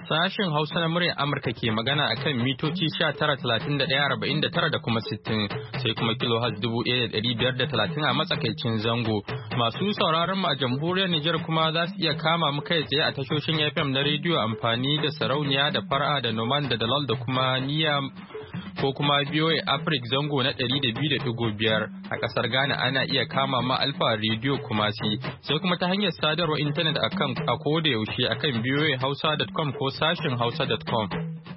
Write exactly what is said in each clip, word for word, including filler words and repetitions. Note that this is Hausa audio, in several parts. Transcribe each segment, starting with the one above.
Sashen Hausa na muryar Amurka ke magana a kan mitoci sha tara talatin da ɗaya arba'in da tara da kuma sittin sai kuma kilohaz dubu ɗaya da ɗari biyar da talatin a matsakaicin zango. Masu sauraron mu a jamhuriyar Nijar kuma za su iya kama mu kai tsaye a tashoshin F M na rediyo amfani da sarauniya da fara da noman da dalal da kuma niyya ko kuma B O A Africa zango na ɗari da biyu da ɗigo biyar a ƙasar Ghana ana iya kama ma Alfa Radio Kumasi sai kuma ta hanyar sadarwar intanet akan a koda yaushe akan b o a hausa dot com ko sashin hausa dot com.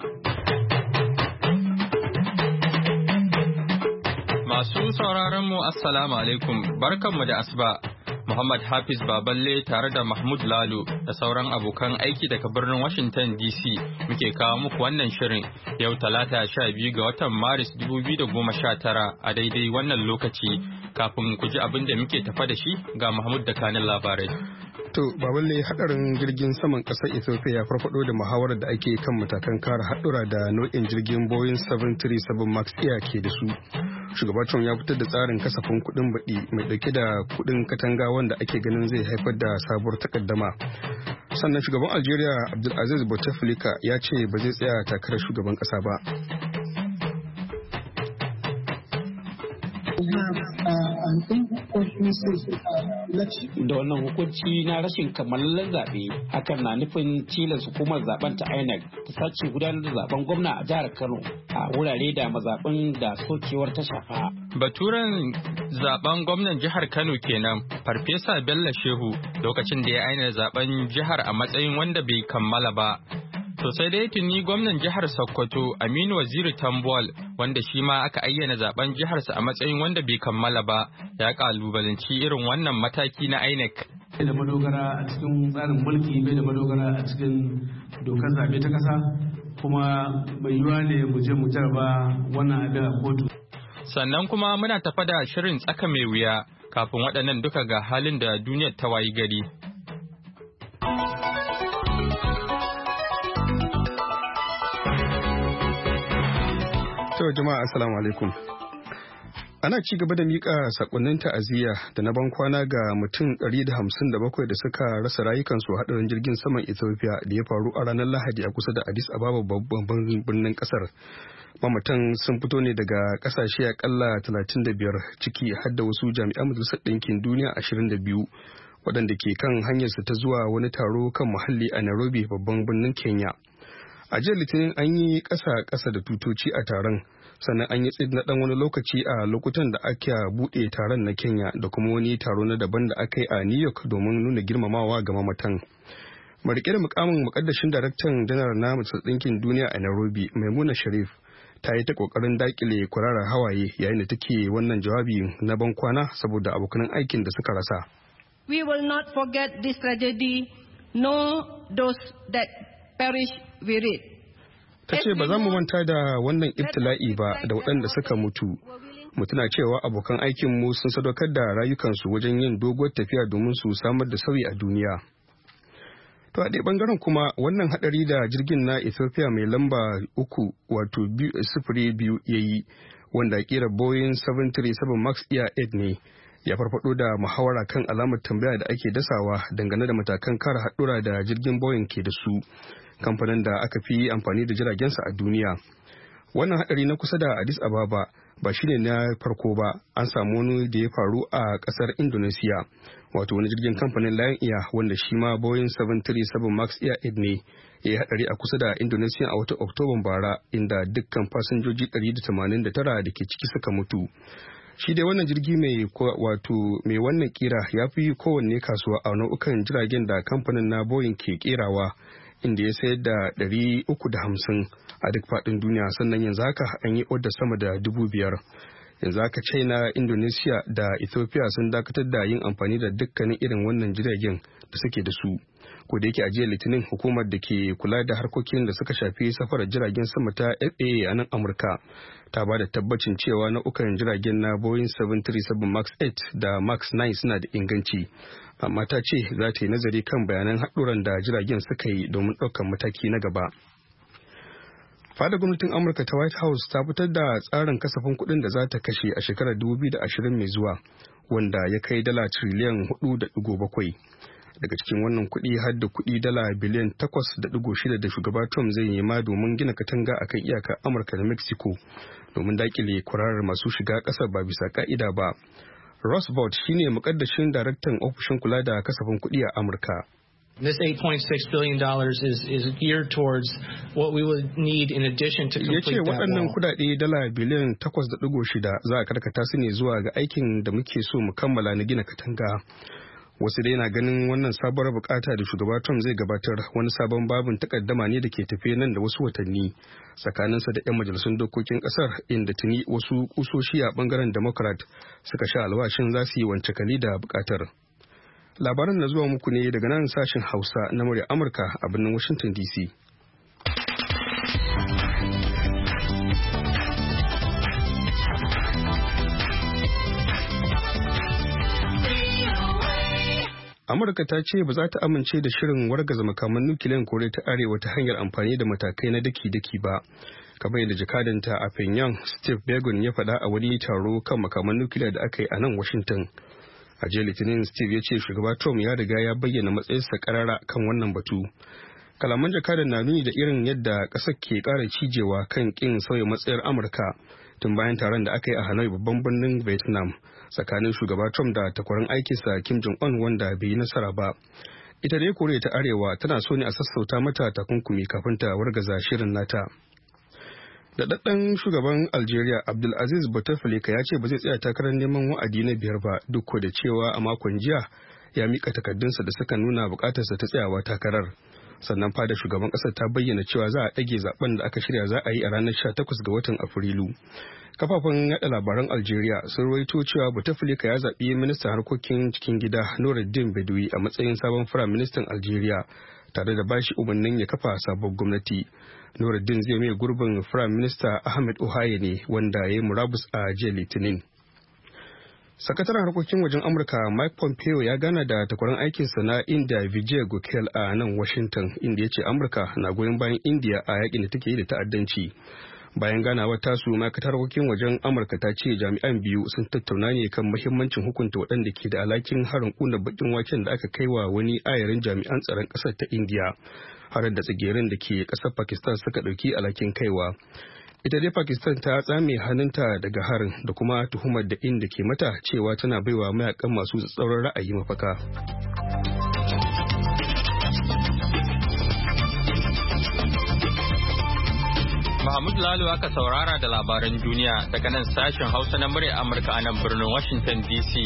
Masu sauraron mu assalamu alaikum barkanmu da asuba. Muhammad Hafiz Baballe tare da Mahmud Lalo da sauran abokan aiki daga birnin Washington D C muke kawo muku wannan shirin yau talata sha biyu ga watan Maris dubu biyu da goma sha tara a daidai wannan lokaci. Kafin ku ji abin da muke tafa da shi ga Mahmud da kanin labarai. To, Baballe hadarin jirgin saman ƙasar Ethiopia ya farfado da muhawarar da ake kan matakan kare haɗura da nau'in jirgin Boeing seven thirty-seven Max Air ke da su. Shugaba Trump ya fitar da tsarin kasafin kuɗin baɗi mai ɗauke da kuɗin katanga wanda ake ganin zai haifar da sabuwar takaddama. Sannan shugaban Algeria Abdulaziz Bouteflika ya ce ba zai tsaya takarar shugaban ƙasa ba. Da wannan hukunci na rashin kammalallen zaɓe hakan na nufin tilas hukumar zaben ta I N E C ta sace gudanar da zaben gwamna a jihar Kano a wurare da mazaɓin da sokewar ta shafa. Baturen zaben gwamnan jihar Kano kenan Farfesa Bello Shehu lokacin da ya aina zaben jihar a matsayin wanda bai kammala ba. To sai dai tuni gwamnan jihar Sokoto Aminu Waziri Tambuwal wanda shi ma aka ayyana zaben jiharsa a matsayin wanda bai kammala ba ya kalubalanci irin wannan mataki na I N E C. Bai da madogara a cikin tsarin mulki bai da madogara a cikin dokar zaɓe ta ƙasa kuma mai yiwuwa ne mu je mu jarba wannan abin a kotu. Sannan kuma muna tafa da shirin tsaka mai wuya kafin waɗannan duka ga halin da duniyar ta wayi gari. To jama'a assalamu alaikum. Ana ci gaba da mika sakonnin ta'aziyya da na bankwana ga mutum ɗari da hamsin da bakwai da suka rasa rayukansu hadarin jirgin saman Ethiopia da ya faru a ranar Lahadi a kusa da Addis Ababa babban birnin kasar. Mamatan sun fito ne daga kasashe akalla talatin da biyar ciki har da wasu jami'an Majalisar Ɗinkin Duniya ashirin da biyu waɗanda ke kan hanyarsu ta zuwa wani taro kan muhalli a Nairobi babban birnin Kenya. A jiya Litinin an yi ƙasa-ƙasa da tutoci a taron, sannan an yi tsid na ɗan wani lokaci a lokutan da aka buɗe taron na Kenya da kuma wani taro na daban da aka yi a New York domin nuna girmamawa ga mamatan. Mariƙe da mukamin muƙaddashin daraktan janar na Majalisar Ɗinkin Duniya a Nairobi, Maimuna Sharif, ta yi ta ƙoƙarin daƙile kwararar hawaye yayin da take wannan jawabi na bankwana saboda abokan aikin da suka rasa. We will not forget this tragedy, nor those that perish with it. Ta ce ba za mu manta da wannan ibtila'i ba da waɗanda suka mutu. Mu tuna cewa abokan aikinmu sun sadaukar da rayukansu wajen yin doguwar tafiya domin su samar da sauyi a duniya. To a ɗaya ɓangaren kuma wannan haɗari da jirgin na Ethiopia mai lamba uku wato sifiri biyu ya yi wanda ƙira Boeing seven thirty-seven Max Air eight ne ya farfado da muhawara kan alamar tambaya da ake dasawa dangane da matakan kare haɗura da jirgin Boeing ke da su. Kamfanin da aka fi amfani da jiragensa a duniya. Wannan hadari na kusa da Addis Ababa ba shine na farko ba, an samu wani da ya faru a kasar Indonesia, wato wani jirgin kamfanin Lion Air wanda shi ma Boeing seven thirty-seven Max Air eight ne ya yi hadari a kusa da Indonesia a watan Oktoban bara inda dukkan fasinjoji ɗari da tamanin da tara da ke ciki suka mutu. Shi dai wannan jirgi mai wato mai wannan kira ya fi kowanne kasuwa a nau'ukan jiragen da kamfanin na Boeing ke kerawa, inda ya sayar da ɗari uku da hamsin a duk faɗin duniya, sannan yanzu haka an yi odar sama da dubu biyar. Yanzu haka China, Indonesia da Ethiopia sun dakatar da yin amfani da dukkanin irin wannan jiragen da suke da su. Ko da yake a jiya Litinin hukumar da ke kula da harkokin da suka shafi safarar jiragen sama ta F A A a nan Amurka ta ba da tabbacin cewa nau'ukan jiragen na Boeing seven thirty-seven Max eight da Max nine suna da inganci. Amma ta ce za ta yi nazari kan bayanan haɗuran da jiragen suka yi domin ɗaukar mataki na gaba. Fadar gwamnatin Amurka ta White House ta fitar da tsarin kasafin kuɗin da za ta kashe a shekarar dubu biyu da ashirin mai zuwa, wanda ya kai dala tiriliyan hudu da ɗigo bakwai. Daga cikin wannan kuɗi har da kuɗi dala biliyan takwas da ɗigo shida da shugaba Trump zai nema domin gina katanga a kan iyakar Amurka da Mexico domin dakile kwararar masu shiga ƙasar ba bisa ka'ida ba. Ross Vaught shine mukaddashin daraktan ofishin kula da kasafin kuɗi a Amurka. This eight point six billion dollars is is geared towards what we would need in addition to complete that wall. Yace waɗannan kuɗaɗe dala biliyan takwas da ɗigo shida za a karkata su ne zuwa ga aikin da muke so mu kammala na gina katanga. Wasu dai na ganin wannan sabuwar bukata da shugaba Trump zai gabatar wani sabon babin takaddama ne da ke tafe nan da wasu watanni tsakaninsa da 'yan majalisun dokokin kasar, inda tuni wasu kusoshi a bangaren Democrat suka sha alwashin za su yi wancakali da bukatar. Labaran na zuwa muku ne daga nan sashen Hausa na murya Amurka a birnin Washington D C. Amurka ta ce ba za ta amince da shirin wargaza makaman nukiliyan Koriya ta Arewa ta hanyar amfani da matakai na daki-daki ba. Kamar yadda jakadanta a Pyongyang, Steve Biegun ya faɗa a wani taro kan makaman nukiliya da aka yi a nan Washington. A jiya Litinin, Steve ya ce shugaba Trump ya riga ya bayyana matsayinsa karara kan wannan batu. Kalaman jakadan na nuni da irin yadda ƙasar ke ƙara cijewa kan ƙin sauya matsayar Amurka tun bayan taron da aka yi a Hanoi babban birnin Vietnam tsakanin shugaba Trump da takwarar aikinsa Kim Jong-un wanda bai yi nasara ba. Ita dai Koriya ta Arewa tana so ne a sassauta mata takunkumi kafin ta wargaza shirin nata. Daɗaɗɗen shugaban Algeria Abdulaziz Bouteflika ya ce ba zai tsaya takarar neman wa'adi na biyar ba duk da cewa a makon jiya ya mika takardunsa da suka nuna bukatarsa ta tsayawa takarar. Sannan fada shugaban ƙasar ta bayyana cewa za a ɗage zaben da aka shirya za a yi a ranar sha takwas ga watan Afrilu. Kafafen yaɗa labaran Algeria sun rawaito cewa Bouteflika ya zaɓi ministan harkokin cikin gida Noureddin Bedoui a matsayin sabon firaministan Algeria tare da bashi umarnin ya kafa sabon gwamnati. Noureddin zai mai gurbin Firayim Minista Ahmed Ohaye ne wanda ya yi murabus a jiya Litinin. Sakataren harkokin wajen Amurka Mike Pompeo ya gana da takwaran aikinsa na India Vijay Gokhale a nan Washington, inda ya ce Amurka na goyon bayan India a yakin da take yi da ta'addanci. Bayan ganawar tasu, ma'aikatar harkokin wajen Amurka ta ce jami'an biyu sun tattauna ne kan muhimmancin hukunta waɗanda ke da alhakin harin kuna bakin waken da aka kai wa wani ayarin jami'an tsaron ƙasar ta India, harin da tsigerin da ke ƙasar Pakistan suka ɗauki alhakin kaiwa. Ita dai Pakistan ta tsame hannunta daga harin da kuma tuhumar da inda ke mata cewa tana baiwa mayakan masu tsauran ra'ayi mafaka. Mahmud Lalo aka saurara da labaran duniya daga nan sashen Hausa na murya Amurka a nan birnin Washington D C.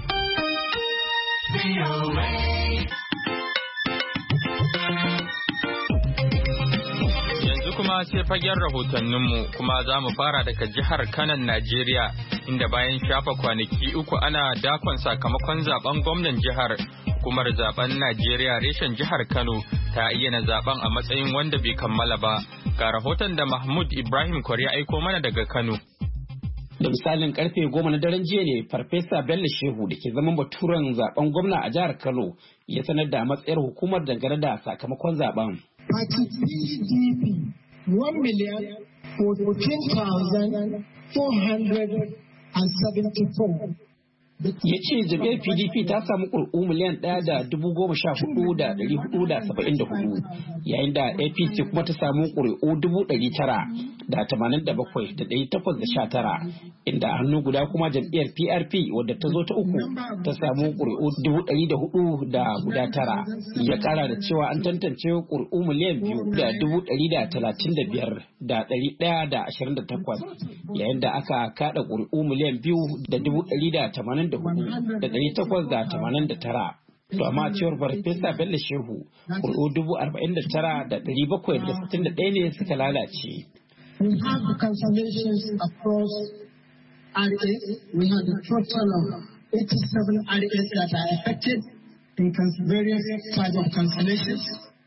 Yanzu kuma sai fagen rahotanninmu kuma za mu fara daga jihar Kanan, Najeriya, inda bayan shafa kwanaki uku ana dakon sakamakon zaben gwamnan jihar, hukumar zaben Najeriya reshen jihar Kano ta ayyana zaben a matsayin wanda bai kammala ba. Ga rahoton da Mahmud Ibrahim Kwari aiko mana daga Kano. Da misalin karfe goma na daren jiya ne Farfesa Bello Shehu da ke zaman baturen zaben gwamna a jihar Kano ya sanar da matsayar hukumar dangane da sakamakon zaben. Party P D P one million fourteen thousand four hundred seventy-four. Ya ce jami'ar P D P ta samu ƙuri'u miliyan ɗaya da dubu goma sha hudu da ɗari hudu da saba'in da hudu, yayin da A P C kuma ta samu ƙuri'u dubu ɗari tara da tamanin da bakwai da ɗari takwas da sha tara, inda a hannu guda kuma jam'iyyar P R P wadda ta zo ta uku ta samu ƙuri'u dubu ɗari da hudu da guda tara. Ya ƙara da cewa an tantance ƙuri'u miliyan biyu da dubu ɗari da talatin da biyar da ɗari ɗaya da ashirin da takwas, yayin da aka kaɗa ƙuri'u miliyan biyu da dubu ɗari da tamanin da hudu da ɗari takwas da tamanin da tara. To amma cewar Farfesa Bello Shehu, ƙuri'u dubu arba'in da tara da ɗari bakwai da sittin da ɗaya ne suka lalace. We have the cancellations across R A. We have a total of eighty-seven R As that are affected in various types of cancellations.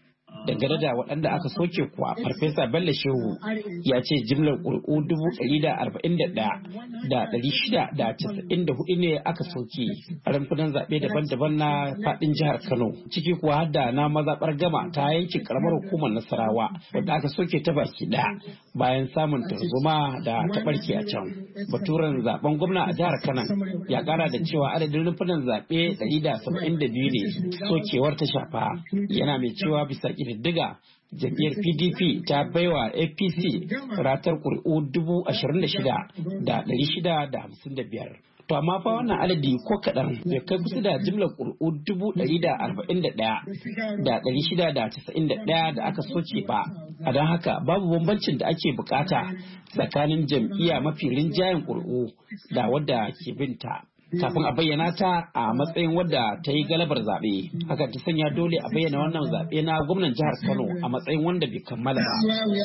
Dangane da waɗanda aka soke kuwa, Farfesa Bello Shehu ya ce jimlar ƙuri'u dubu ɗari da arba'in da ɗaya da ɗari shida da casa'in da hudu ne aka soke a rumfunan zaɓe daban-daban na faɗin jihar Kano, ciki kuwa har da na mazaɓar Gama ta yankin ƙaramar hukumar Nasarawa wadda aka soke ta baki ɗaya bayan samun tarzoma da ta ɓarke a can. Baturen zaben gwamna a jihar Kano ya ƙara da cewa adadin rumfunan zaɓe ɗari da saba'in da biyu ne sokewar ta shafa, yana mai cewa bisa ƙididdiga jam'iyyar P D P ta baiwa A P C ratar ƙuri'u dubu ashirin da shida da ɗari shida da hamsin da biyar. To amma fa wannan adadi ko kaɗan bai kai kusa da jimlar ƙuri'u dubu ɗari da arba'in da ɗaya da ɗari shida da casa'in da ɗaya da aka soke ba. A don haka babu bambancin da ake bukata tsakanin jam'iyya mafi rinjayen ƙuri'u da wadda ke binta. Kafin a bayyana ta a matsayin wadda ta yi galabar zaɓe, hakan ta sanya dole a bayyana wannan zaɓe na gwamnan jihar Kano a matsayin wanda bai kammala ba.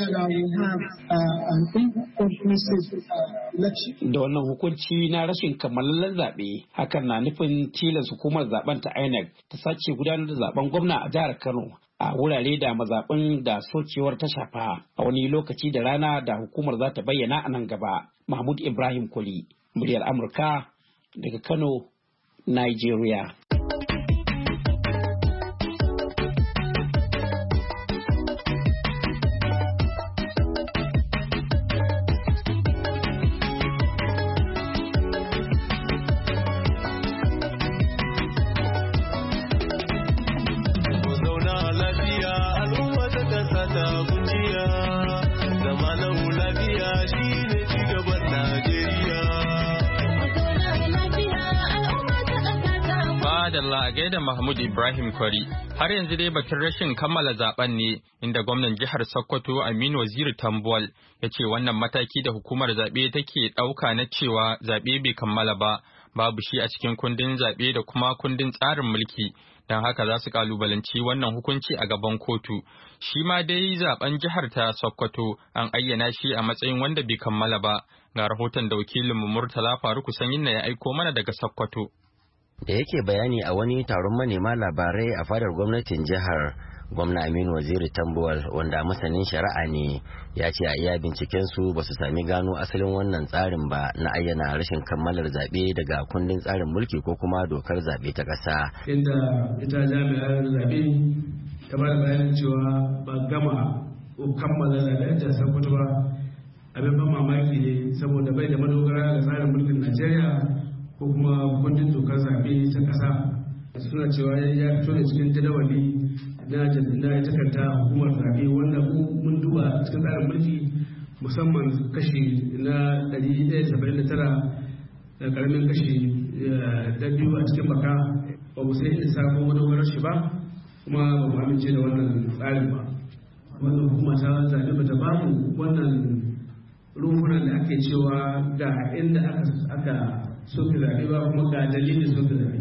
Da wannan hukunci na rashin kammalallen zaɓe, hakan na nufin tilas hukumar zaben ta I N E C ta sake gudanar da zaben gwamna a jihar Kano a wurare da mazaɓin da sokewar ta shafa a wani lokaci da rana da hukumar za ta bayyana a nan gaba. Mahmud Ibrahim Kwali, muryar Amurka daga Kano, Nigeria. A gaida Mahmud Ibrahim Kwari. Har yanzu dai batun rashin kammala zaben ne, inda gwamnan jihar Sokoto Aminu Waziri Tambuwal ya ce wannan mataki da hukumar zaɓe take ɗauka na cewa zaɓe bai kammala ba, babu shi a cikin kundin zaɓe da kuma kundin tsarin mulki, don haka za su kalubalanci wannan hukunci a gaban kotu. Shi ma dai zaben jihar ta Sokoto an ayyana shi a matsayin wanda bai kammala ba. Ga rahoton da wakilinmu Murtala Faruku Sanyin ya aiko mana daga Sokoto. Da yake bayani a wani taron manema labarai a fadar gwamnatin jihar, gwamna Aminu Waziri Tambuwal, wanda masanin shari'a ne, ya ce a iya binciken su ba su sami gano asalin wannan tsarin ba na ayyana rashin kammalar zaɓe daga kundin tsarin mulki ko kuma dokar zaɓe ta ƙasa. Inda ita jami'ar zaɓe ta ba da bayanin cewa ba gama ko kammala zaɓen jihar Sokoto ba, abin ban mamaki ne saboda bai da madogara ga tsarin mulkin Najeriya ko kuma kundin dokar zaɓe ta ƙasa. Suna cewa ya fito da cikin jadawali na na takarda hukumar zaɓe wanda mun duba cikin tsarin mulki, musamman kashi na ɗari ɗaya saba'in da tara da ƙaramin kashi da biyu a cikin baka, ba mu sai inda sabon madogarar shi ba, kuma ba mu amince da wannan tsarin ba. Wannan hukuma ta zaɓe ba ta ba mu wannan rumfunan da ake cewa ga inda aka soke zaɓe ba, kuma ga dalilin soke zaɓe.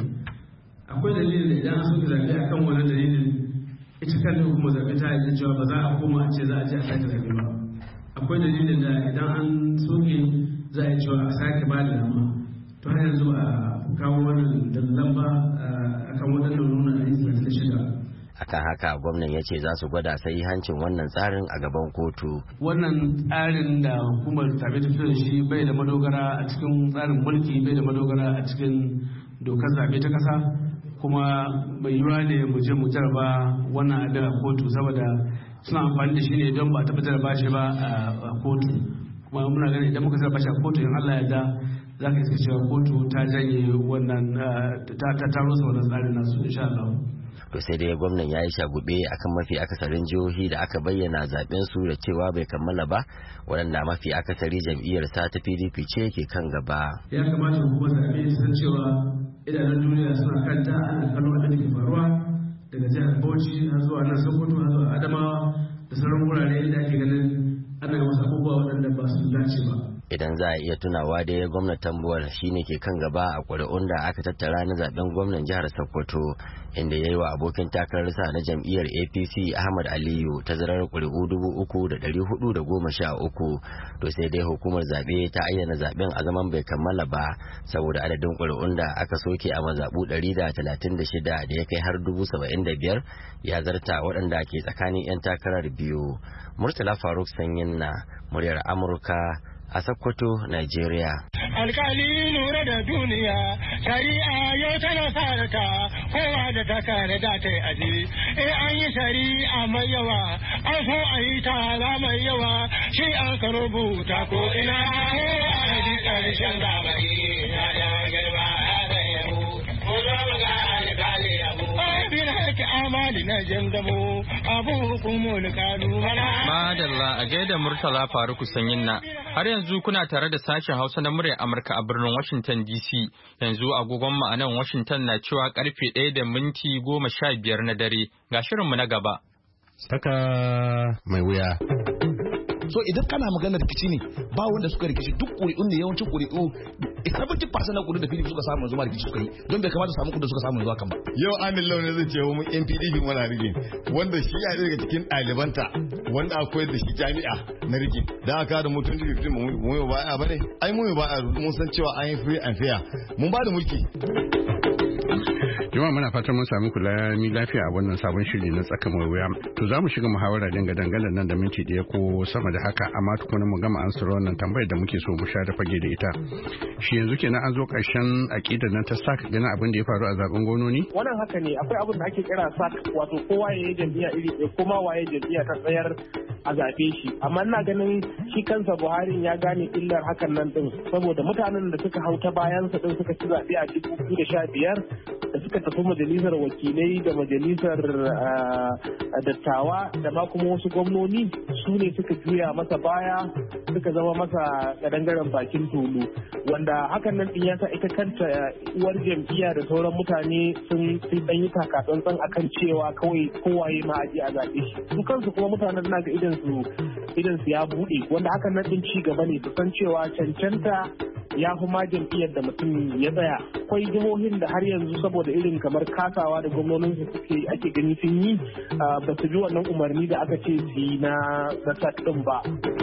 Akwai dalilin da idan an soke zaɓe a kan wannan dalilin, ita kan kuma zaɓe ta yi cewa ba za a koma a ce za a je a sake zaɓe ba. Akwai dalilin da idan an soke za a yi cewa a sake ba da dama. To har yanzu a kawo wannan dalilan ba a kan waɗannan nuna a yi talatin da shida. Akan haka gwamnan ya ce za su gwada sai hancin wannan tsarin a gaban kotu. Wannan tsarin da hukumar zaɓe ta fito da shi bai da madogara a cikin tsarin mulki, bai da madogara a cikin dokar zaɓe ta ƙasa, kuma mai yiwuwa ne mu je mu jarba wannan abin a kotu, saboda suna amfani da shi ne don ba a taɓa jarba shi ba a kotu. Kuma muna ganin idan muka jarba shi a kotu, in Allah ya da za ka iska cewa kotu ta janye wannan ta rusa wannan tsarin nasu insha Allah. To sai dai gwamnan ya yi shagube akan mafi akasarin jihohi da aka bayyana zaben su da cewa bai kammala ba, waɗanda mafi akasari jam'iyyar sa ta P D P ce ke kan gaba. Ya kamata hukumar zaɓe ta san cewa idanun duniya suna kanta, ana kallon abin da ke faruwa daga jihar Bauchi har zuwa nan Sokoto har zuwa Adamawa da sauran wurare da ake ganin ana wasu abubuwa waɗanda ba su dace ba. Idan za a iya tunawa dai gwamnan Tambuwal shine ke kan gaba a ƙuri'un da aka tattara na zaben gwamnan jihar Sokoto, inda ya yi wa abokin takararsa na jam'iyyar A P C Ahmad Aliyu tazarar ƙuri'u dubu uku da ɗari hudu da goma sha uku. To sai dai hukumar zaɓe ta ayyana zaben a zaman bai kammala ba saboda adadin ƙuri'un da aka soke a mazaɓu ɗari da talatin da shida da ya kai har dubu saba'in da biyar ya zarta waɗanda ke tsakanin 'yan takarar biyu. Murtala Faruk Sanyin na muryar Amurka a Sokoto, Nigeria. Alkali lura da duniya, shari'a yau tana sarata, kowa da ta kare da ta yi aji. In an yi shari'a mai yawa, an so a yi tara mai yawa, shi an ka rubuta ko ina kowa a ji ƙarshen zamani. Ya da girma ya zai yabu, ko zo mu ga alkali abu. Bin haƙi amali na jandamo, abu hukumul kalu mana. Madalla a gaida Murtala Faruku Sanyin na. Har yanzu kuna tare da sashen Hausa na muryar Amurka a birnin Washington D C. Yanzu agogon mu a nan Washington na cewa karfe ɗaya da minti goma sha biyar na dare. Ga shirinmu na gaba. Saka mai wuya. So idan kana magana rikici ne ba wanda suka rikici duk ƙuri'un ne yawancin ƙuri'u seventy percent na ƙuri'un da P D P suka samu yanzu ma rikici suka yi don bai kamata samu ƙuri'un da suka samu yanzu hakan ba. Yau Amin Lawan zai ce wa mu N P D P muna rigin wanda shi ya daga cikin ɗalibanta wanda akwai da shi jami'a na rigin da aka da mutum da rigin mu yi baya bane ai mu yi baya mun san cewa an yi free and fair mun ba da mulki. Jama'a muna fatan mun sami kula mi lafiya a wannan sabon shiri na tsaka mai wuya. To za mu shiga muhawara dinga dangalan nan da minti ɗaya ko sama da haka amma tukuna mu gama ansar wannan tambayar da muke so mu sha da fage da ita. Shi yanzu kenan an zo ƙarshen aƙidar nan ta sak ganin abin da ya faru a zaben gononi? Wannan haka ne akwai abin da ake kira sak wato kowa ya yi jam'iyya iri ɗaya kuma waye jam'iyya ta tsayar a zaɓe shi amma ina ganin shi kansa Buhari ya gane illar hakan nan din saboda mutanen da suka hau ta bayansa din suka ci zaɓe a dubu biyu da sha biyar da suka tafi majalisar wakilai da majalisar dattawa da ma kuma wasu gwamnoni su ne suka juya masa baya suka zama masa kadangaren bakin tulu wanda hakan nan din ya sa ita kanta uwar jam'iyya da sauran mutane sun dan yi takatsantsan akan cewa kawai kowaye ma aje a zaɓe shi su kansu kuma mutanen na ga idan su idan su ya buɗe wanda hakan nan din ci gaba ne su san cewa cancanta ya fi ma jam'iyyar da mutum ya tsaya akwai jihohin da har yanzu saboda irin kamar kasawa da gwamnonin su suke ake gani sun yi ba su bi wannan umarni da aka ce su yi na na din ba.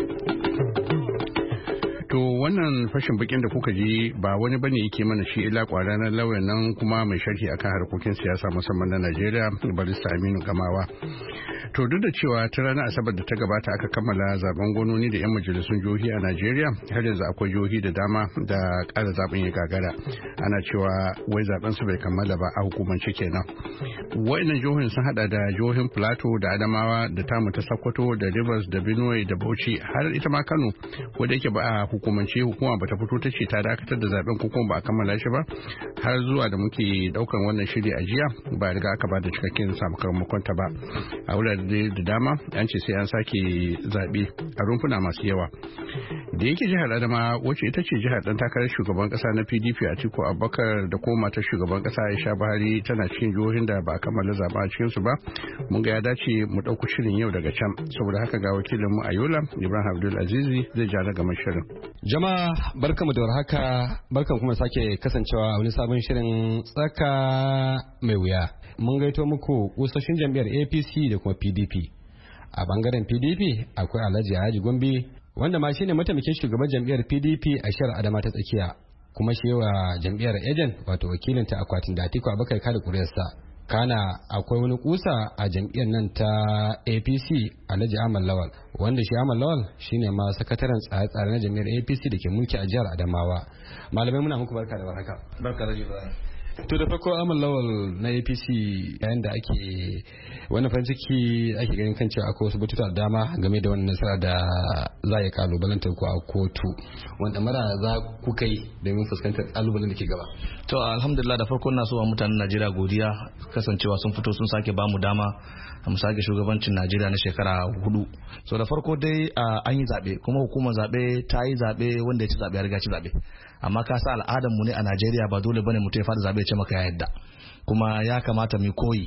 To wannan fashin bakin da kuka ji ba wani bane yake mana shi illa kwaranar lauyan nan kuma mai sharhi akan harkokin siyasa musamman na Najeriya barista Aminu Gamawa. To duk da cewa ta ranar Asabar da ta gabata aka kammala zaben gononi da 'yan majalisun jihohi a Najeriya har yanzu akwai jihohi da dama da ƙara zaben ya gagara. Ana cewa wai zaben su bai kammala ba a hukumance kenan. Wa'annan jihohin sun hada da jihohin Plateau da Adamawa da tamu ta Sokoto da Rivers da Benue da Bauchi har ita ma Kano wanda yake ba a hukumance hukuma bata fito ta ce ta dakatar da zaben ko kuma ba a kammala shi ba har zuwa da muke daukan wannan shiri a jiya ba riga aka ba da cikakken sakamakon ta ba. A wurare da dama an ce sai an sake zaɓe a rumfuna masu yawa da yake jihar Adama wacce ita ce jihar dan takarar shugaban kasa na P D P Atiku Abubakar da kuma matar shugaban kasa Aisha Buhari tana cikin jihohin da ba a kammala zaɓa a cikin su ba mun ga ya dace mu ɗauko shirin yau daga can saboda haka ga wakilin mu a Yola Ibrahim Abdul Azizi zai ja daga shirin. Jama'a barkamu da warhaka barkan kuma sake kasancewa a wani sabon shirin tsaka mai wuya. Mun gaito muku kusoshin jam'iyyar A P C da kuma P D P. A bangaren P D P akwai Alhaji Haji Gombe wanda ma shine mataimakin shugaban jam'iyyar P D P a shiyar Adama ta tsakiya kuma shi wa jam'iyyar Ejen wato wakilin ta akwatin da Atiku Abubakar kada kuriyarsa. Kana akwai wani kusa a jam'iyyar nan ta A P C Alhaji Ahmad Lawal wanda shi Ahmad Lawal shine ma sakataren tsare-tsare na jam'iyyar A P C da ke mulki a jihar Adamawa. Malamai muna muku barka da warhaka. Barka da jiya. To da farko Ahmad Lawal na A P C yayin da ake wani farin ciki ake ganin kan cewa akwai wasu batuta da dama game da wannan nasara da za ya kalubalantar ku a kotu wanda mara za ku kai domin fuskantar kalubalen da ke gaba. To alhamdulillah da farko na so wa mutanen Najeriya godiya kasancewa sun fito sun sake bamu dama mu sake shugabancin Najeriya na shekara hudu. So da farko dai an yi zaɓe kuma hukumar zaɓe ta yi zaɓe wanda ya ci zaɓe ya riga ci zaɓe. Amma ka sa al'adar mu ne a Najeriya ba dole bane mutum ya fara zaɓe ya ce maka ya yadda. Kuma ya kamata mu koyi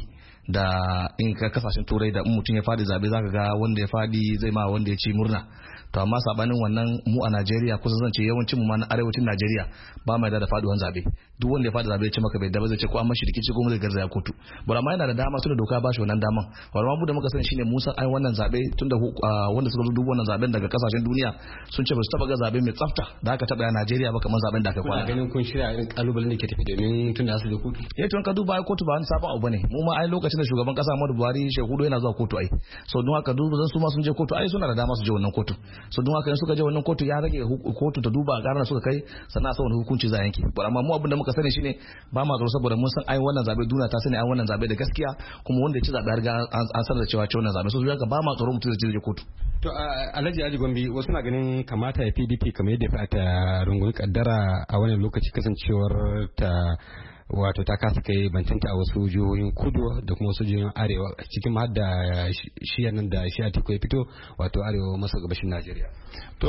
da in ka kasashen turai da mutum ya fadi zabe zaka ga wanda ya fadi zai ma wanda ya ci murna. To amma sabanin wannan mu a Najeriya kusa zan ce yawancin mu ma na arewacin Najeriya ba mai da faduwan zabe. Duk wanda ya fadi zabe ya ce maka bai da ba zai ce ko an mashi rikici ko mu zai garzaya kotu. Bara ma yana da dama tunda doka ba shi wannan daman. Bara mu da muka sani shine Musa ai wannan zabe tunda wanda suka zo duba wannan zaben daga kasashen duniya sun ce ba su taba ga zabe mai tsafta da aka taba a Najeriya ba kamar zaben da aka kwana. Ganin kun shirya irin kalubalen da ke tafi domin tunda su da kotu. Eh to ka duba ai kotu ba wani sabon abu bane. Mu ma ai lokacin da shugaban kasa Muhammadu Buhari shehudo yana zuwa kotu ai. So don haka duba zan su ma sun je kotu ai suna da dama su je wannan kotu. So don haka in suka je wannan kotu ya rage kotu ta duba a garan suka kai sannan a sa wani hukunci za yanke. Amma mu abin da muka sani shine ba ma tsaro saboda mun san ai wannan zabe duniya ta sani ai wannan zabe da gaskiya kuma wanda ya ci zabe har ga an sanar da cewa ce wannan zabe so zaka ba ma tsaro mutum zai je kotu. To Alhaji Aji Gombe wasu na ganin kamata ya P D P kamar yadda ta rungumi kaddara a wannan lokaci kasancewar ta wato ta kasa kai bantanta a wasu jihohin kudu da kuma wasu jihohin arewa cikin har da shiyar nan da shi Atiku ya fito wato arewa maso gabashin Najeriya. To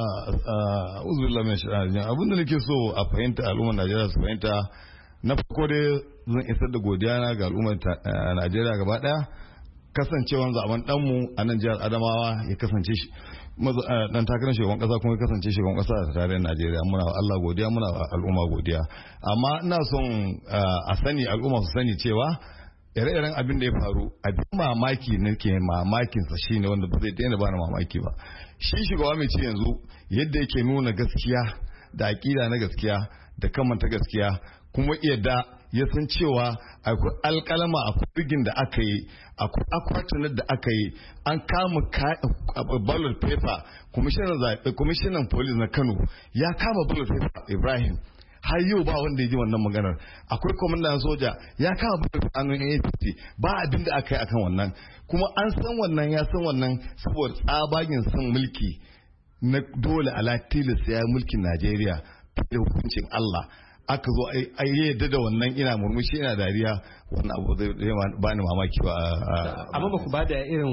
uzbillah min shaitan abin da nake so a fahimta al'ummar Najeriya su fahimta na farko dai zan isar da godiya na ga al'ummar Najeriya gaba daya kasancewan zaben danmu a nan jihar Adamawa ya kasance shi dan takarar shugaban kasa kuma ya kasance shugaban kasa a tarayyar Najeriya muna wa Allah godiya muna wa al'umma godiya amma ina son a sani al'umma su sani cewa ire-iren abin da ya faru abin mamaki nake mamakin sa shine wanda ba zai daina bani mamaki ba shi shugaba mai ci yanzu yadda yake nuna gaskiya da aqida na gaskiya da kamanta gaskiya kuma iya da ya san cewa akwai alkalama akwai rigin da aka yi akwai akwatunan da aka yi an kama ballot paper kwamishinan police na Kano ya kama ballot paper Ibrahim har yau ba wanda ya ji wannan maganar akwai kwamandan soja ya kama ballot paper hannun A P C ba abin da aka yi akan wannan kuma an san wannan ya san wannan saboda tsabagen san mulki na dole ala tilas ya mulkin Najeriya da hukuncin Allah aka zo a yadda da wannan ina murmushi ina dariya wannan abu zai bani mamaki ba. Amma ba ku ba da irin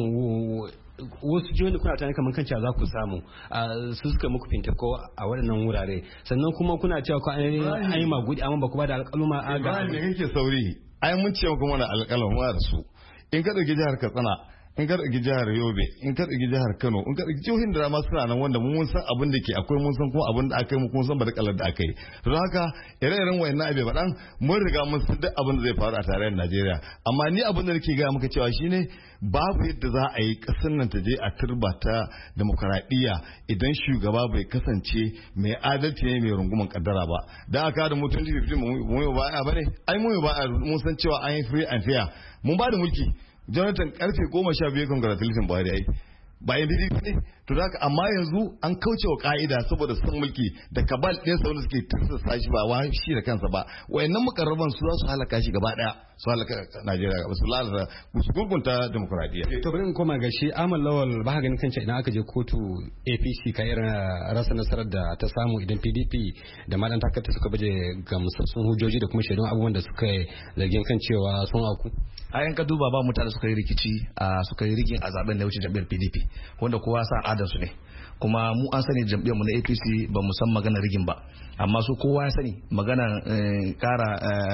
wasu jihohi kuna tunanin kamar kan za ku samu su suka muku fintako a waɗannan wurare sannan kuma kuna cewa ko an yi magudi amma ba ku ba da alƙaluma a ga. Me kake sauri ai mun ce kuma da alƙaluma da su in ka ɗauki jihar Katsina in ka ɗauki jihar Yobe in ka ɗauki jihar Kano in ka ɗauki jihohin da dama suna nan wanda mun san abin da ke akwai mun san kuma abin da aka yi mu kuma san barkalar da aka yi don haka ire-iren wayannan abe baɗan mun riga mun san duk abin da zai faru a tarayyar Najeriya amma ni abin da nake gaya maka cewa shine babu yadda za a yi ƙasar nan ta je a turba ta demokaradiyya idan shugaba bai kasance mai adalci ne mai runguman kaddara ba da aka da mutum da fifty mu yi ba ba ne ai mu yi ba mun san cewa an yi free and fair mun ba da mulki Jonathan karfe goma sha biyu congratulations Buhari ai ba N P D P ne to da amma yanzu an kauce wa ka'ida saboda sun mulki da kabal ɗin sa wanda suke tursasa shi ba wa shi da kansa ba wayannan mukarraban su za su halaka shi gaba daya su halaka Najeriya gaba su lalata su gurgunta demokradiyya. To bari in koma ga shi Ahmad Lawal ba ganin kanci idan aka je kotu A P C ka irin rasa nasarar da ta samu idan P D P da madan takarta suka baje ga musassun hujjoji da kuma shaidun abubuwan da suka zargin kan cewa sun auku. A yan ka duba ba mutane suka yi rikici suka yi rigin a zaben da wuce jam'iyyar P D P wanda kowa sa adansu ne kuma mu an sani jam'iyyar mu na A P C ba mu san magana rigin ba amma su kowa ya sani magana kara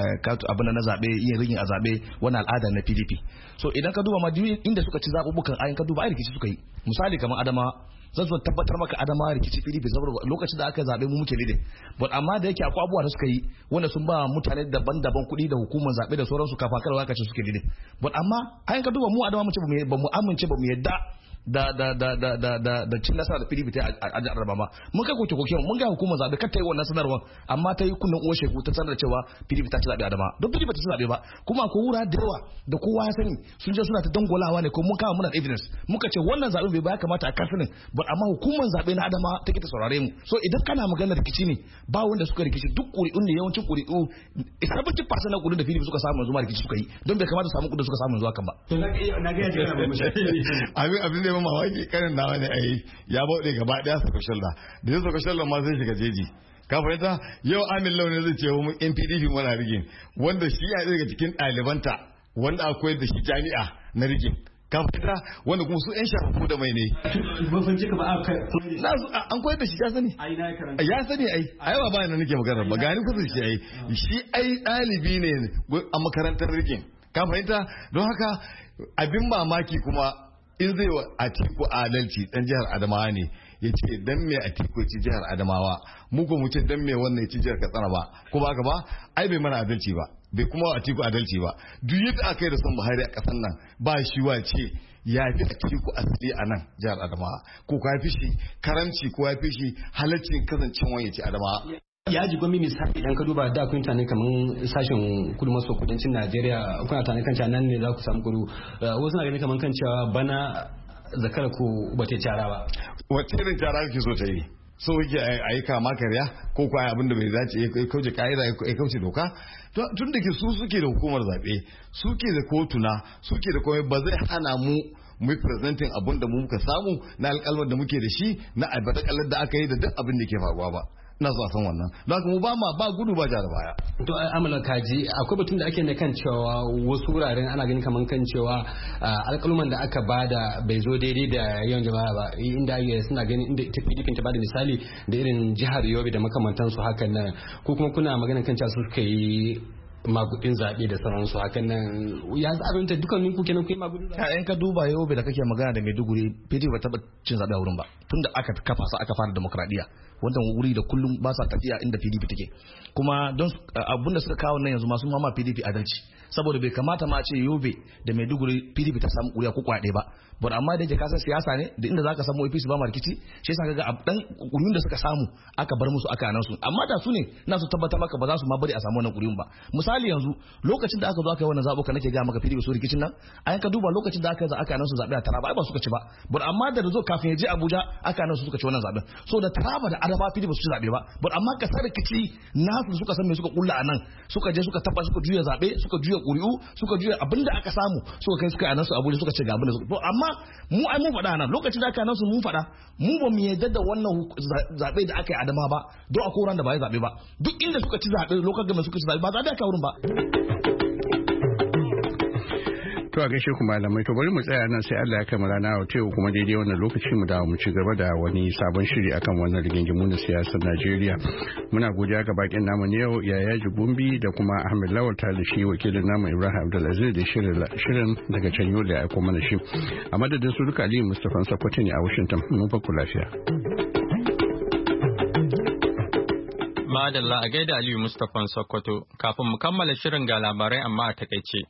abin na zabe yin rigin a zabe wannan al'ada na P D P so idan ka duba ma inda suka ci zabubukan ayin ka duba ai rikici suka yi misali kamar Adama zan zo tabbatar maka Adama rikici P D P saboda lokacin da aka zabe mu muke ne but amma da yake akwai abubuwa da suka yi wanda sun ba mutane daban-daban kuɗi da hukumar zabe da sauransu kafa karwa kace suke ne but amma ayin ka duba mu Adama mu ce ba mu amince ba mu yadda da da da da da da da cin nasara da P D P ta a jihar Adamawa mun kai koke koke mun ga hukumar zabe kar ta yi wannan sanarwar amma ta yi kunnan uwar shegu ta sanar da cewa P D P ta ci zabe Adamawa don P D P ta ci zabe ba kuma ko wura da yawa da kowa ya sani sun je suna ta dangolawa ne ko mun kama muna evidence muka ce wannan zabe bai ba ya kamata a kasanin but amma hukumar zabe na Adamawa take ta saurare mu so idan kana magana rikici ne ba wanda suka rikici duk ƙuri'un ne yawancin ƙuri'u seventy percent na ƙuri'un da P D P suka samu yanzu ma rikici suka yi don bai kamata samu ƙuri'un suka samu yanzu hakan ba to na ga ya ji abin abin da mamaki karin nawa ne ai ya bauɗe gaba daya saka shalla da ya saka shalla ma sai shiga jeji ka fahimta yau Amin Launi zai ce mu N P D P muna rigin wanda shi ya daga cikin ɗalibanta wanda akwai da shi jami'a na rigin ka fahimta wanda kuma su yan shafafu da mai ne ban fahimci ka ba an koyar da shi ya sani ya sani ai ai ba bayan nake magana ba gani kusa shi ai shi ai ɗalibi ne a makarantar rigin ka fahimta don haka abin mamaki kuma in zai wa Atiku adalci dan jihar Adamawa ne ya ce dan me Atiku ci jihar Adamawa mu ko mu ce dan me wannan ya ci jihar Katsina ba ko ba ka ba ai bai mana adalci ba bai kuma Atiku adalci ba duk yadda aka yi da son Buhari a kasan nan ba shi wa ce ya fi Atiku asali a nan jihar Adamawa ko ka fi shi karanci ko ya fi shi halaccin kasancewa ya ci Adamawa. Ya ji gwamnati misali idan ka duba da kun tane kaman sashen kudu maso kudancin Najeriya kuna tane kan cewa nan ne za ku samu kudu wasu na ganin kaman kan cewa bana zakara ku bata cara ba. Wace irin cara kake so ta yi? So yake a yi kama karya ko kwa abin da bai dace ya kauce ka'ida ya kauce doka tun da ke su suke da hukumar zaɓe suke da kotuna suke da komai ba zai hana mu mu presenting abin da mu muka samu na alƙalmar da muke da shi na albatakallar da aka yi da duk abin da ke faruwa ba. Na so san wannan don haka mu ba ma ba gudu ba ja da baya. To amala kaji akwai batun da ake na kan cewa wasu wuraren ana ganin kaman kan cewa alƙaluman da aka bada bai zo daidai da yawan jama'a ba inda ake suna ganin inda ita P D P ta bada misali da irin jihar Yobe da makamantansu hakan nan ko kuma kuna magana kan cewa suka yi magudin zaɓe da sauransu hakan nan ya zaɓe ta dukkanin ku kenan ku yi magudin zaɓe. In ka duba Yobe da kake magana da Maiduguri P D P ba taɓa cin zaɓe a wurin ba tunda aka kafa su aka fara demokradiyya wannan wuri da kullum ba sa tafiya inda P D P take kuma don abun da suka kawo nan yanzu masu mama P D P adalci saboda bai kamata ma ce Yobe da Maiduguri P D P ta samu kuriya ko kwaɗe ba but amma da yake kasan siyasa ne da inda zaka samu A P C ba ma rikici shi yasa kaga dan kuriyun da suka samu aka bar musu aka nan su amma da su ne na su tabbatar maka ba za su ma bari a samu wannan kuriyun ba misali yanzu lokacin da aka zo aka yi wannan zabuka nake ga maka P D P su rikicin nan a yanka duba lokacin da aka yi aka nan su zabe a Taraba ba suka ci ba but amma da zo kafin ya je Abuja aka nan su suka ci wannan zaben so da Taraba da Adama P D P su ci zabe ba but amma kasar rikici nasu suka san me suka kulla a nan suka je suka tabbata suka juya zabe suka juya kuri'u suka juya abinda aka samu suka kai suka anan su Abuja suka ce ga abinda to amma mu ai mun faɗa nan lokacin da aka nan su mun faɗa mu ba mu yarda da wannan zabe da aka yi Adama ba don a koran da ba ya zabe ba duk inda suka ci zabe lokacin da suka ci zabe ba zabe aka wurin ba. To a gaishe ku malamai to bari mu tsaya nan sai Allah ya kai mu rana wa tewu kuma daidai wannan lokaci mu dawo mu ci gaba da wani sabon shiri akan wannan rigingimu na siyasar Najeriya. Muna godiya ga bakin namu ne yau Yaya Jugumbi da kuma Ahmed Lawal Talishi wakilin namu Ibrahim Abdulaziz da shirin shirin daga can Yola ya aiko mana shi. A madadin su duka Aliyu Mustafa Sakwati ne a Washington mun fa ku lafiya. Madalla a gaida Aliyu Mustapha Sokoto kafin mu kammala shirin ga labarai amma a takaice.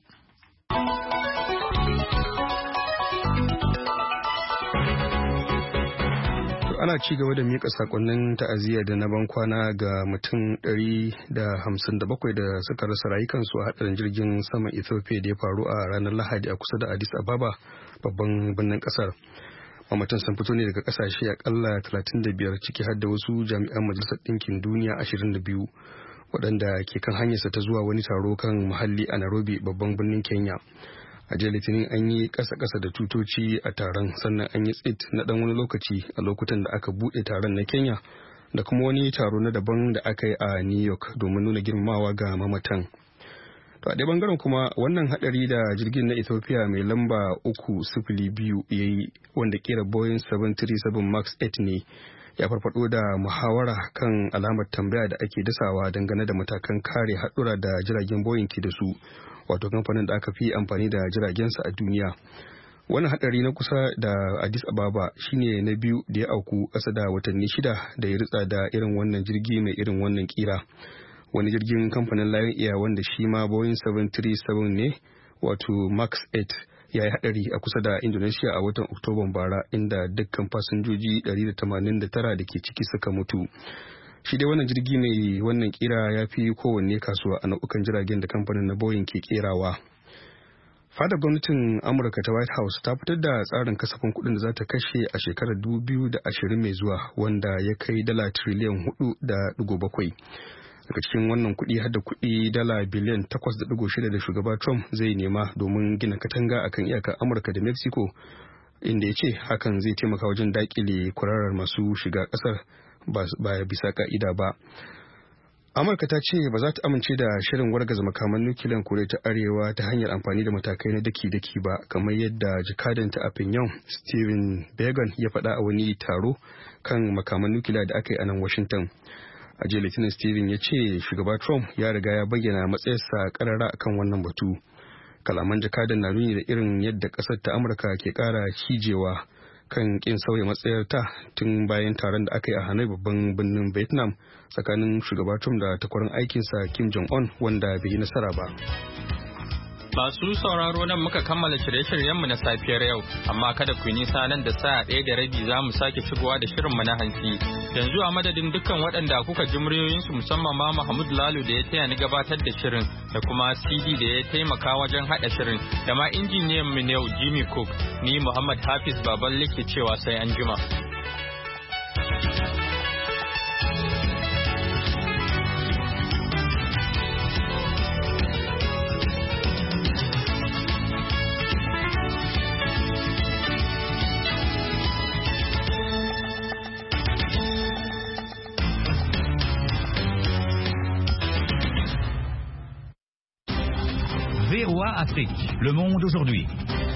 Ana ci gaba da miƙa sakonnin ta'aziyya da na ban kwana ga mutum ɗari da hamsin da bakwai da suka rasa rayukansu a hadarin jirgin saman Ethiopia da ya faru a ranar Lahadi a kusa da Addis Ababa babban birnin kasar. Mamatan sun fito ne daga kasashe akalla talatin da biyar ciki har da wasu jami'an Majalisar Ɗinkin Duniya ashirin da biyu waɗanda ke kan hanyarsa ta zuwa wani taro kan muhalli a Nairobi babban birnin Kenya. A jiya Litinin an yi ƙasa-ƙasa da tutoci a taron sannan an yi tsit na ɗan wani lokaci a lokutan da aka buɗe taron na Kenya da kuma wani taro na daban da aka yi a New York domin nuna girmamawa ga mamatan. To a ɗaya bangaren kuma wannan haɗari da jirgin na Ethiopia mai lamba uku sifili biyu ya yi wanda kera Boeing seven thirty-seven Max eight ne ya farfado da muhawara kan alamar tambaya da ake dasawa dangane da matakan kare haɗura da jiragen Boeing ke da su. Wato kamfanin da aka fi amfani da jiragensa a duniya. Wani hadari na kusa da Addis Ababa shine na biyu da ya auku ƙasa da watanni shida da ya ritsa da irin wannan jirgi mai irin wannan kira. Wani jirgin kamfanin Lion Air wanda shi ma Boeing seven thirty-seven ne wato Max eight ya yi hadari a kusa da Indonesia a watan Oktoban bara inda dukkan fasinjoji ɗari da tamanin da tara da ke ciki suka mutu. Shi dai wannan jirgi mai wannan kira ya fi kowanne kasuwa a nau'ukan jiragen da kamfanin na Boeing ke kerawa. Fadar gwamnatin Amurka ta White House ta fitar da tsarin kasafin kuɗin da za ta kashe a shekarar dubu biyu da ashirin mai zuwa wanda ya kai dala triliyan hudu da digo bakwai. Daga cikin wannan kuɗi har da kuɗi dala biliyan takwas da digo shida da shugaba Trump zai nema domin gina katanga akan iyakar Amurka da Mexico, inda ya ce hakan zai taimaka wajen daƙile kwararar masu shiga ƙasar ba bisa ka'ida ba. Amurka ta ce ba za ta amince da shirin wargaza makaman nukiliyan Koriya ta Arewa ta hanyar amfani da matakai na daki-daki ba, kamar yadda jakadanta a Pyongyang Stephen Biegun ya faɗa a wani taro kan makaman nukiliya da aka yi a nan Washington. A jiya Litinin Stephen ya ce shugaba Trump ya riga ya bayyana matsayarsa karara akan wannan batu. Kalaman jakadan na nuni da irin yadda ƙasar ta Amurka ke ƙara hijewa kan ƙin sauya matsayar ta tun bayan taron da aka yi a Hanoi babban birnin Vietnam tsakanin shugaba Trump da takwarar aikinsa Kim Jong-un wanda bai yi nasara ba. Masu sauraro nan muka kammala shirye-shiryenmu na safiyar yau, amma kada ku nisa nan da sa'a ɗaya da rabi za mu sake shigowa da shirinmu na hantsi. Yanzu a madadin dukkan waɗanda kuka ji muryoyinsu musamman ma Mahmud Lalu da ya taya ni gabatar da shirin da kuma C D da ya taimaka wajen haɗa shirin da ma injiniyan mu ne Jimmy Cook, ni Muhammad Hafiz Baballe ke cewa sai an jima. V O A Afrique, Le Monde aujourd'hui.